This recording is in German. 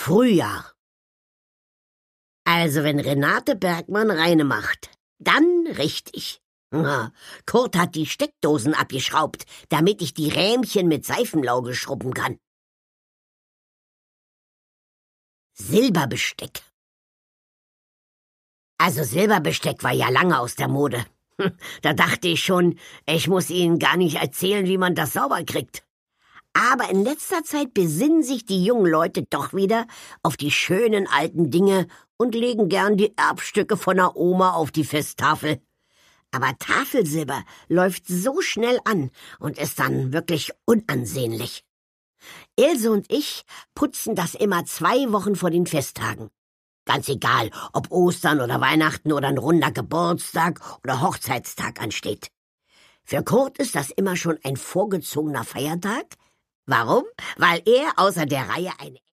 Frühjahr. Also wenn Renate Bergmann reine macht, dann richtig. Kurt hat die Steckdosen abgeschraubt, damit ich die Rähmchen mit Seifenlauge schrubben kann. Silberbesteck. Also Silberbesteck war ja lange aus der Mode. Da dachte ich schon, ich muss Ihnen gar nicht erzählen, wie man das sauber kriegt. Aber in letzter Zeit besinnen sich die jungen Leute doch wieder auf die schönen alten Dinge und legen gern die Erbstücke von der Oma auf die Festtafel. Aber Tafelsilber läuft so schnell an und ist dann wirklich unansehnlich. Ilse und ich putzen das immer 2 Wochen vor den Festtagen. Ganz egal, ob Ostern oder Weihnachten oder ein runder Geburtstag oder Hochzeitstag ansteht. Für Kurt ist das immer schon ein vorgezogener Feiertag. Warum? Weil er außer der Reihe eine